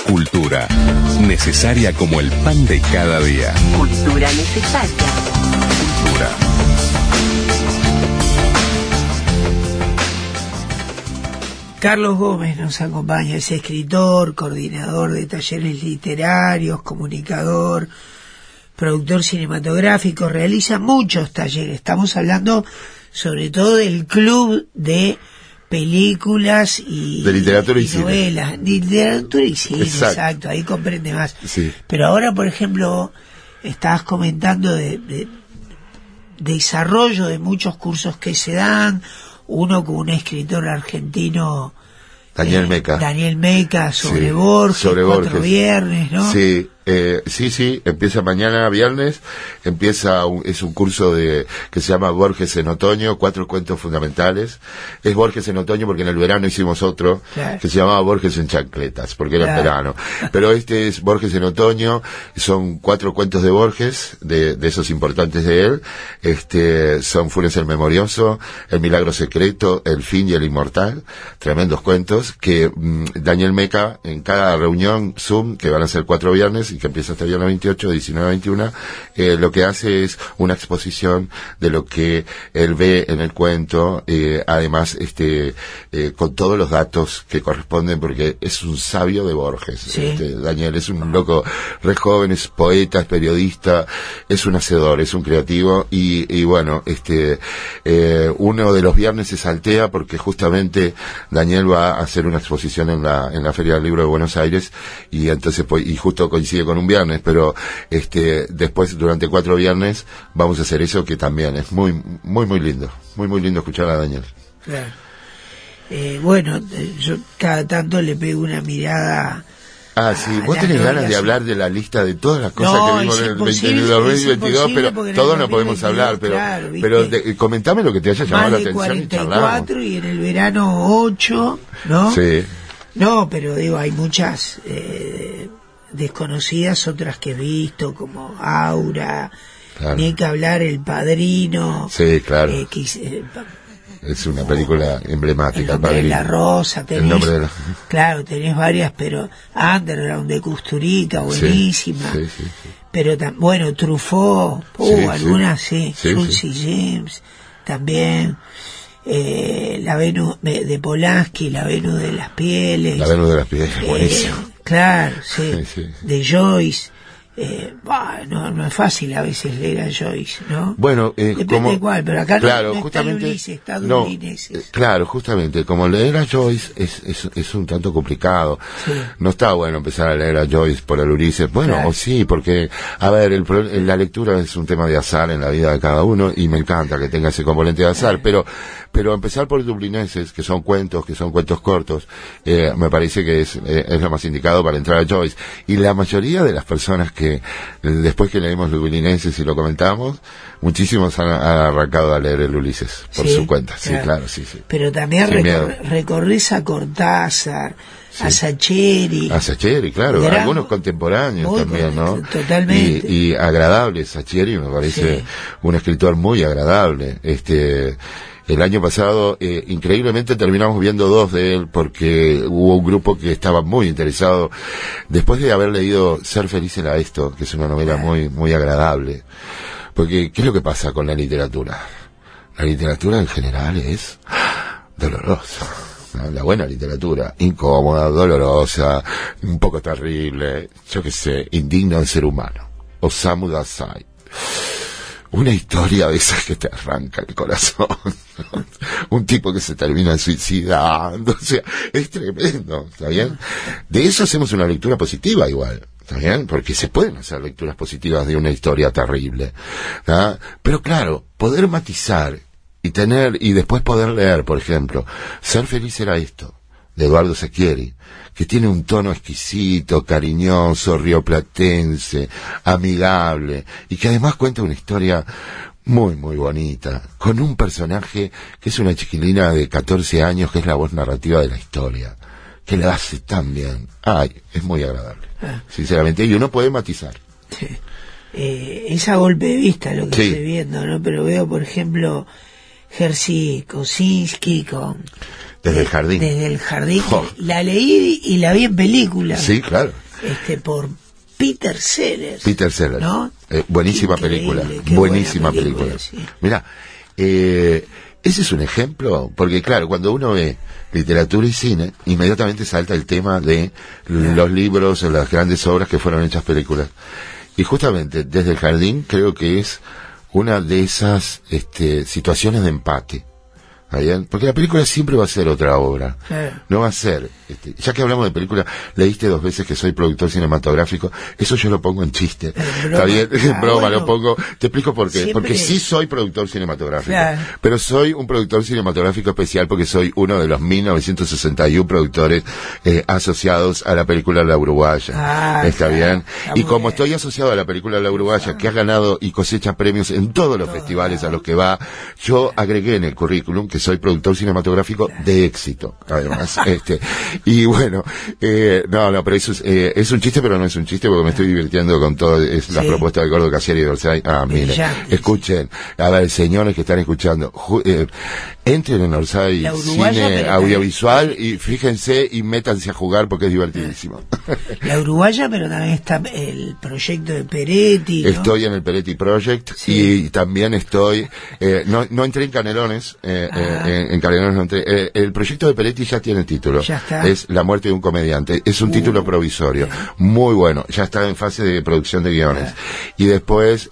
Cultura, necesaria como el pan de cada día. Cultura necesaria. Cultura. Carlos Gómez nos acompaña, es escritor, coordinador de talleres literarios, comunicador, productor cinematográfico, realiza muchos talleres. Estamos hablando sobre todo del club de películas y de literatura y novelas, cine. Literatura y cine, exacto, ahí comprende más. Sí. Pero ahora, por ejemplo, estabas comentando de desarrollo de muchos cursos que se dan, uno con un escritor argentino, Daniel Meca. Daniel Meca, sobre Sí, Borges, sobre 4 Borges. viernes, ¿no? Sí, sí, empieza mañana viernes, es un curso que se llama Borges en otoño, 4 cuentos fundamentales. Es Borges en otoño porque en el verano hicimos otro, claro, que se llamaba Borges en chancletas, porque era en verano. Pero este es Borges en otoño, son 4 cuentos de Borges, de esos importantes de él. Son Funes el Memorioso, El Milagro Secreto, El Fin y el Inmortal, tremendos cuentos que Daniel Meca, en cada reunión Zoom, que van a ser 4 viernes, y que empieza hasta el viernes 28, 19, 21, lo que hace es una exposición de lo que él ve en el cuento, además, con todos los datos que corresponden, porque es un sabio de Borges. Sí. Daniel es un loco, re joven, es poeta, es periodista, es un hacedor, es un creativo, y bueno, uno de los viernes se saltea porque justamente Daniel va a hacer una exposición en la Feria del Libro de Buenos Aires, y entonces, y justo coincide con un viernes, pero después durante 4 viernes vamos a hacer eso, que también es muy lindo, muy lindo escuchar a Daniel. Claro. Bueno, yo cada tanto le pego una mirada. Sí, vos tenés ganas de hablar de la lista de todas las cosas que vimos en el 2022, pero todos no podemos hablar, claro, pero comentame lo que te haya llamado la atención y charlamos. 44 y en el verano 8, ¿no? Sí. No, pero digo, hay muchas desconocidas, otras que he visto, como Aura, Claro. ni que hablar El Padrino. Sí, claro. Es una película emblemática, El Nombre de la Rosa, El Nombre de la... Claro, tenés varias, pero Underground de Kusturica, buenísima. Sí. Pero bueno, Truffaut, algunas sí. Tulsi sí. James, también. La Venus de Polanski, La Venus de las Pieles. La Venus de las Pieles, buenísimo. Claro, sí. De Joyce. No es fácil a veces leer a Joyce, ¿no? Bueno, depende de cuál, pero acá claro, no justamente, está Ulises, está Dulineses. Claro, justamente, como leer a Joyce es un tanto complicado. Sí. No está bueno empezar a leer a Joyce por el Ulises. Bueno, claro. O sí, porque, a ver, la lectura es un tema de azar en la vida de cada uno, y me encanta que tenga ese componente de azar, pero empezar por Dublineses, que son cuentos cortos, me parece que es lo más indicado para entrar a Joyce. Y la mayoría de las personas que después que leímos Dublineses y lo comentamos, muchísimos han arrancado a leer el Ulises por su cuenta. Claro. Sí. Pero también recorres a Cortázar, a Sacheri. A Sacheri, claro, algunos contemporáneos también, ¿no? Totalmente. Y agradable. Sacheri me parece un escritor muy agradable. El año pasado, increíblemente, terminamos viendo 2 de él, porque hubo un grupo que estaba muy interesado, después de haber leído Ser feliz era esto, que es una novela muy agradable. Porque, ¿qué es lo que pasa con la literatura? La literatura en general es dolorosa, ¿no? La buena literatura, incómoda, dolorosa, un poco terrible, yo qué sé, indigna al ser humano. Osamu Dazai. Una historia de esas que te arranca el corazón. Un tipo que se termina suicidando. O sea, es tremendo, ¿está bien? De eso hacemos una lectura positiva igual, ¿está bien? Porque se pueden hacer lecturas positivas de una historia terrible, ¿tá? Pero claro, poder matizar y después poder leer, por ejemplo, Ser feliz era esto, de Eduardo Sacchieri, que tiene un tono exquisito, cariñoso, rioplatense, amigable, y que además cuenta una historia muy bonita, con un personaje que es una chiquilina de 14 años, que es la voz narrativa de la historia, que la hace tan bien. Es muy agradable, sinceramente, y uno puede matizar. Es a golpe de vista lo que estoy viendo, ¿no? Pero veo, por ejemplo, Jerzy Kosinski con Desde el jardín. Desde el jardín. Oh. La leí y la vi en película. Sí, claro. Por Peter Sellers. Peter Sellers. ¿No? Buenísima Increíble, película. qué Buenísima buena película. sí. Mira, ese es un ejemplo, porque claro, cuando uno ve literatura y cine, inmediatamente salta el tema de los libros o las grandes obras que fueron hechas películas. Y justamente Desde el jardín creo que es una de esas situaciones de empate. ¿Está bien? Porque la película siempre va a ser otra obra. Claro. No va a ser. Ya que hablamos de película, leíste 2 veces que soy productor cinematográfico. Eso yo lo pongo en chiste. ¿Está bien? En broma bueno, lo pongo. Te explico por qué. Siempre. Porque sí soy productor cinematográfico. Claro. Pero soy un productor cinematográfico especial porque soy uno de los 1961 productores asociados a la película La Uruguaya. ¿Está bien? Y como estoy asociado a la película La Uruguaya, que ha ganado y cosecha premios en todos los festivales a los que va, yo agregué en el currículum que soy productor cinematográfico de éxito, además. Y bueno, no, pero eso es un chiste, pero no es un chiste porque me estoy divirtiendo con todas las propuestas del Gordo Casieri y de Orsay. Mire, escuchen, a ver, señores que están escuchando, entren en Orsay Cine Audiovisual y fíjense y métanse a jugar porque es divertidísimo. La Uruguaya, pero también está el proyecto de Peretti, ¿no? Estoy en el Peretti Project y también estoy, no entré en Canelones, en Canelones no entré. El proyecto de Peretti ya tiene título. Ya está. Es La muerte de un comediante. Es un título provisorio. Muy bueno. Ya está en fase de producción de guiones. Y después,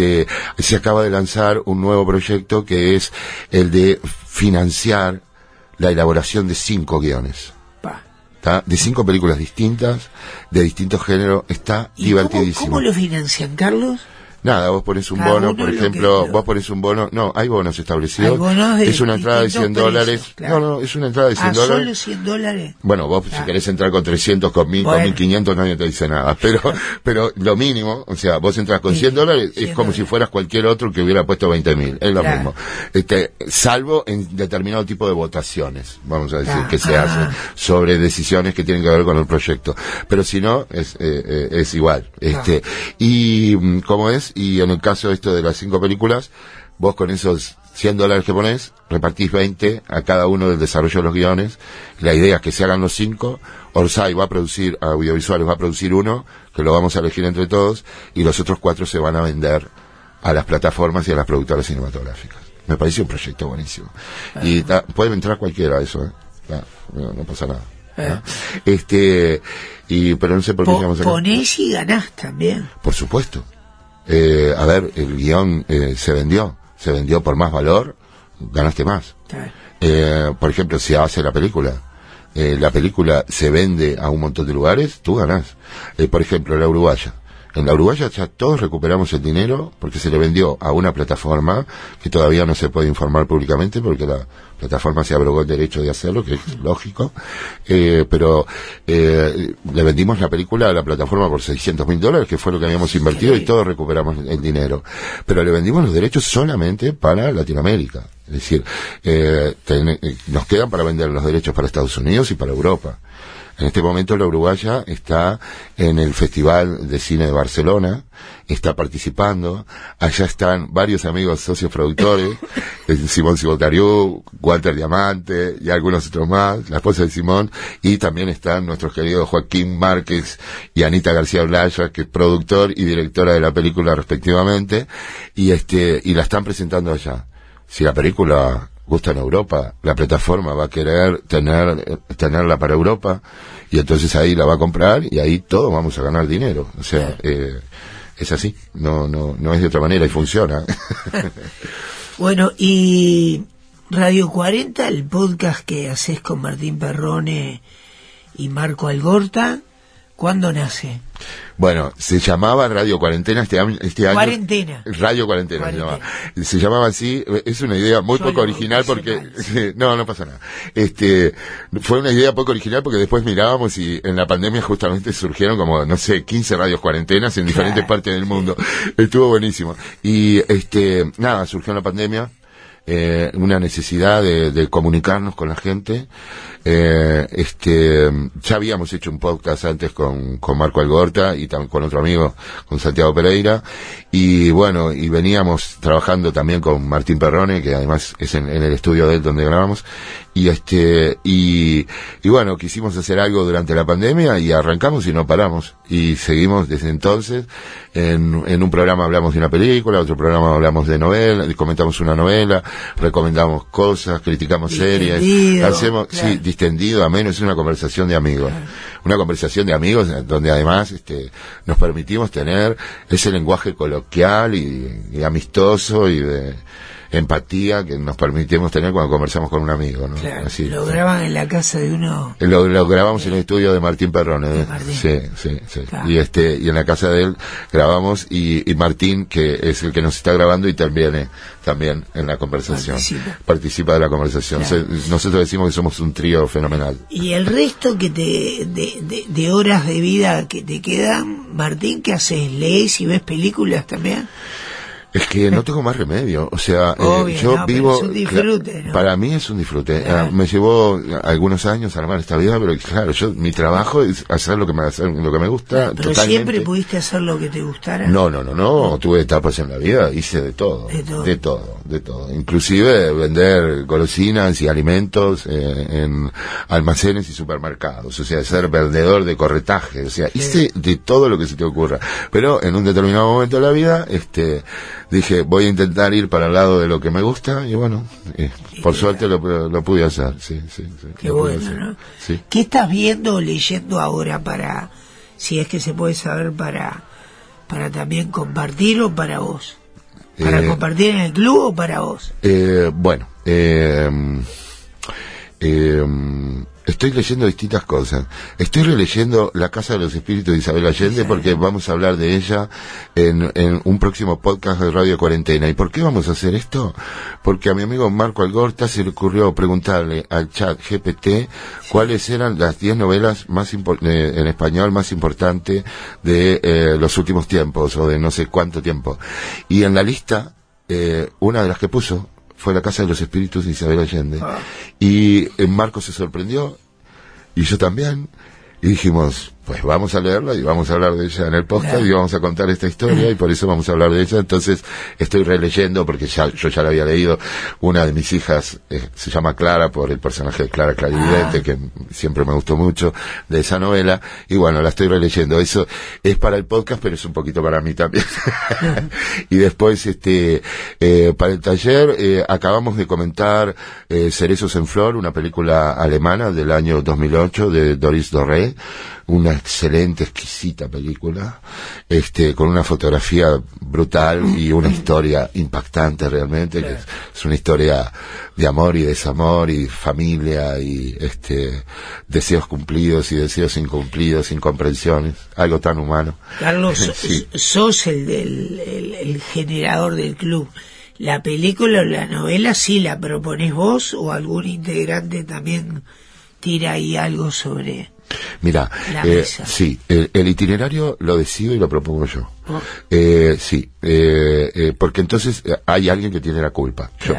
se acaba de lanzar un nuevo proyecto que es el de financiar la elaboración de 5 guiones. ¿Tá? De 5 películas distintas, de distintos géneros. Está divertidísimo. ¿Cómo lo financian, Carlos? Nada, vos pones un bono, por ejemplo, vos pones un bono, no, hay bonos establecidos, es una entrada de $100, claro. No, es una entrada de $100. ¿Solo $100? Bueno, vos si querés entrar con 300, con 1000, con 1500, nadie te dice nada, pero lo mínimo, o sea, vos entras con $100, es como si fueras cualquier otro que hubiera puesto 20.000, es lo mismo. Salvo en determinado tipo de votaciones, vamos a decir, que se hacen sobre decisiones que tienen que ver con el proyecto, pero si no, es igual, y como es, y en el caso de las 5 películas, vos con esos $100 que ponés, repartís 20 a cada uno del desarrollo de los guiones. La idea es que se hagan los 5. Orsay va a producir, audiovisuales va a producir 1, que lo vamos a elegir entre todos, y los otros 4 se van a vender a las plataformas y a las productoras cinematográficas. Me parece un proyecto buenísimo. Y puede entrar cualquiera a eso, no pasa nada. Pero no sé por qué llamamos acá. Ponés y ganás también. Por supuesto. A ver, el guión se vendió por más valor, ganaste más. Por ejemplo, si hace la película se vende a un montón de lugares, tú ganás. Por ejemplo, La Uruguaya. En La Uruguaya ya todos recuperamos el dinero porque se le vendió a una plataforma que todavía no se puede informar públicamente porque la plataforma se abrogó el derecho de hacerlo, que es lógico, pero le vendimos la película a la plataforma por $600.000, que fue lo que habíamos invertido, y todos recuperamos el dinero. Pero le vendimos los derechos solamente para Latinoamérica. Es decir, nos quedan para vender los derechos para Estados Unidos y para Europa. En este momento La Uruguaya está en el Festival de Cine de Barcelona, está participando, allá están varios amigos socios productores, Simón Cibotariú, Walter Diamante y algunos otros más, la esposa de Simón, y también están nuestros queridos Joaquín Márquez y Anita García Blaya, que es productor y directora de la película respectivamente, y la están presentando allá. Si la película gusta en Europa, la plataforma va a querer tenerla para Europa, y entonces ahí la va a comprar y ahí todos vamos a ganar dinero. O sea, es así, no es de otra manera y funciona. Bueno, y Radio 40, el podcast que haces con Martín Perrone y Marco Algorta, ¿cuándo nace? Bueno, se llamaba Radio Cuarentena este año. Cuarentena. Radio Cuarentena. Se llamaba así. Es una idea muy poco original porque... no pasa nada. Fue una idea poco original porque después mirábamos y en la pandemia justamente surgieron como, 15 radios cuarentenas en diferentes partes del mundo. Estuvo buenísimo. Y, surgió en la pandemia. una necesidad de comunicarnos con la gente. Ya habíamos hecho un podcast antes con Marco Algorta y también con otro amigo, con Santiago Pereira, y bueno, y veníamos trabajando también con Martín Perrone, que además es en el estudio de él donde grabamos, y bueno, quisimos hacer algo durante la pandemia y arrancamos y no paramos, y seguimos desde entonces. En un programa hablamos de una película, otro programa hablamos de novela, comentamos una novela, recomendamos cosas, criticamos series, hacemos, claro. Sí, distendido, ameno, es una conversación de amigos. Claro. Una conversación de amigos donde además nos permitimos tener ese lenguaje coloquial y amistoso y de empatía que nos permitimos tener cuando conversamos con un amigo, ¿no? Claro, así, lo graban en la casa de uno. Lo grabamos en el estudio de Martín Perrone. Sí. Claro. Y en la casa de él grabamos y Martín, que es el que nos está grabando, y también en la conversación. Participa de la conversación. Claro. Nosotros decimos que somos un trío fenomenal. Y el resto que de horas de vida que te quedan, Martín, ¿qué haces? ¿Lees y ves películas también? Es que no tengo más remedio, o sea, yo vivo... Es un disfrute, ¿no? Para mí es un disfrute. Claro. Me llevó algunos años armar esta vida, pero claro, mi trabajo es hacer lo que me gusta. Pero totalmente. ¿Siempre pudiste hacer lo que te gustara? No, tuve etapas en la vida, hice de todo. Inclusive vender golosinas y alimentos en almacenes y supermercados, o sea, ser vendedor de corretaje, o sea, hice de todo lo que se te ocurra. Pero en un determinado momento de la vida, dije, voy a intentar ir para el lado de lo que me gusta, y bueno, por suerte lo pude hacer, sí. Qué bueno, ¿no? Sí. ¿Qué estás viendo o leyendo ahora para, si es que se puede saber, para también compartir o para vos? ¿Para compartir en el club o para vos? Estoy leyendo distintas cosas. Estoy releyendo La Casa de los Espíritus de Isabel Allende, porque vamos a hablar de ella en un próximo podcast de Radio Cuarentena. ¿Y por qué vamos a hacer esto? Porque a mi amigo Marco Algorta se le ocurrió preguntarle al chat GPT cuáles eran las 10 novelas en español más importantes de los últimos tiempos, o de no sé cuánto tiempo. Y en la lista, una de las que puso fue La Casa de los Espíritus de Isabel Allende. Y Marco se sorprendió, y yo también, y dijimos, pues vamos a leerla y vamos a hablar de ella en el podcast, y vamos a contar esta historia, y por eso vamos a hablar de ella. Entonces estoy releyendo, porque yo ya la había leído. Una de mis hijas se llama Clara, por el personaje de Clara Clarividente, que siempre me gustó mucho de esa novela, y bueno, la estoy releyendo. Eso es para el podcast, pero es un poquito para mí también. Y después para el taller acabamos de comentar Cerezos en Flor, una película alemana del año 2008 de Doris Doré, una excelente, exquisita película, con una fotografía brutal y una historia impactante realmente, que es una historia de amor y desamor y familia y deseos cumplidos y deseos incumplidos, incomprensiones, algo tan humano. Carlos, sos el generador del club. ¿La película o la novela sí la proponés vos, o algún integrante también tira ahí algo sobre? Mira, sí, el itinerario lo decido y lo propongo yo. Sí, porque entonces hay alguien que tiene la culpa. Yo.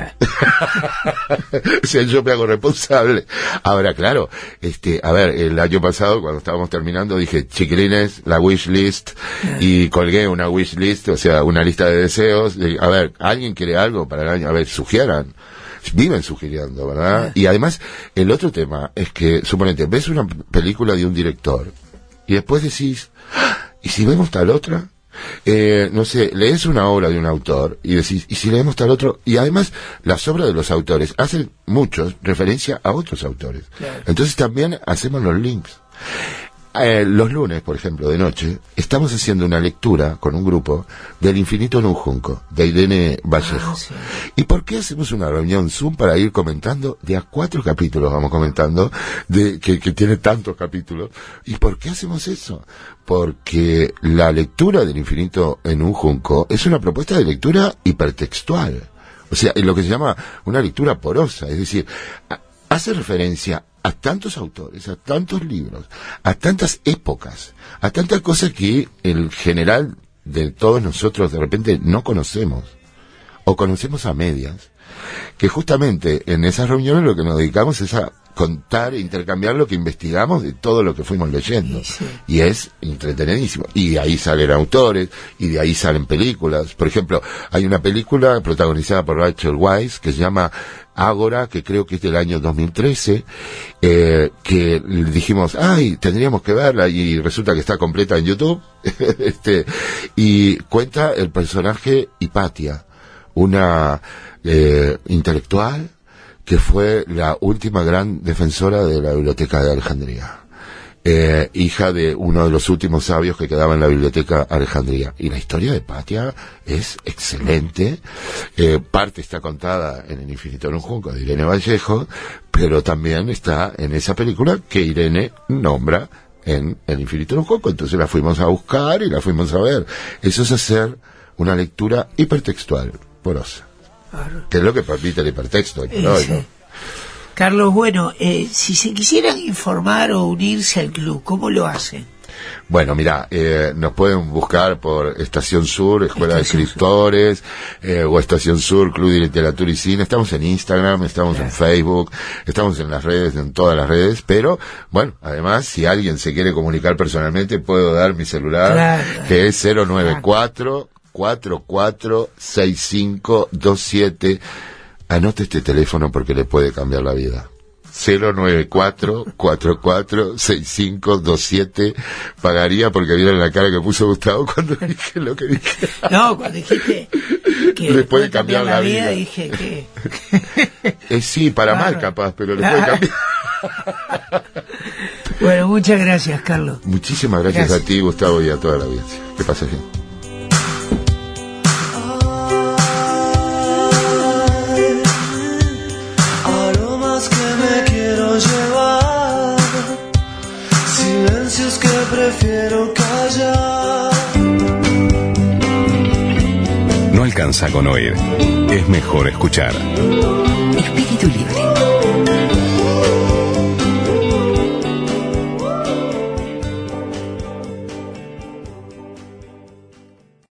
O sea, yo me hago responsable. Ahora, claro, el año pasado, cuando estábamos terminando, dije, chiquilines, la wish list, y colgué una wish list, o sea, una lista de deseos. A ver, ¿alguien quiere algo para el año? A ver, sugieran. Viven sugiriendo, ¿verdad? Y además, el otro tema es que, suponete, ves una película de un director y después decís, ¿y si vemos tal otra? No sé, lees una obra de un autor y decís, ¿y si leemos tal otro? Y además, las obras de los autores hacen muchos referencia a otros autores. Claro. Entonces también hacemos los links. Los lunes, por ejemplo, de noche, estamos haciendo una lectura con un grupo del Infinito en un Junco, de Irene Vallejo. Sí. ¿Y por qué hacemos una reunión Zoom para ir comentando? De a 4 capítulos vamos comentando, que tiene tantos capítulos. ¿Y por qué hacemos eso? Porque la lectura del Infinito en un Junco es una propuesta de lectura hipertextual. O sea, es lo que se llama una lectura porosa, es decir, hace referencia a tantos autores, a tantos libros, a tantas épocas, a tantas cosas que el general de todos nosotros de repente no conocemos. o conocemos a medias, que justamente en esas reuniones lo que nos dedicamos es a contar e intercambiar lo que investigamos de todo lo que fuimos leyendo. Sí. Y es entretenidísimo. Y de ahí salen autores, y de ahí salen películas. Por ejemplo, hay una película protagonizada por Rachel Weisz que se llama Ágora, que creo que es del año 2013, que dijimos, tendríamos que verla, y resulta que está completa en YouTube. Y cuenta el personaje Hipatia, una intelectual que fue la última gran defensora de la biblioteca de Alejandría, hija de uno de los últimos sabios que quedaba en la biblioteca Alejandría. Y la historia de Hipatia es excelente. Parte está contada en El infinito en un junco de Irene Vallejo, pero también está en esa película que Irene nombra en El infinito en un junco. Entonces la fuimos a buscar y la fuimos a ver. Eso es hacer una lectura hipertextual, porosa. Claro. Que es lo que permite el hipertexto hoy por hoy, ¿no? Carlos, bueno, si se quisieran informar o unirse al club, ¿cómo lo hacen? Bueno, mira, nos pueden buscar por Estación Sur, Escuela de Escritores, o Estación Sur, Club de Literatura y Cine. Estamos en Instagram, estamos en Facebook, estamos en las redes, en todas las redes, pero, bueno, además, si alguien se quiere comunicar personalmente, puedo dar mi celular, que es 094 446527. Anote este teléfono porque le puede cambiar la vida. 094-446527. Pagaría porque vieron la cara que puso Gustavo cuando dije lo que dije. No, cuando dijiste que le puede cambiar la vida. Dije que... sí, para mal capaz, pero le puede cambiar. Bueno, muchas gracias, Carlos. Muchísimas gracias a ti, Gustavo, y a toda la audiencia. Que pases bien. Prefiero callar. No alcanza con oír, es mejor escuchar. Espíritu libre.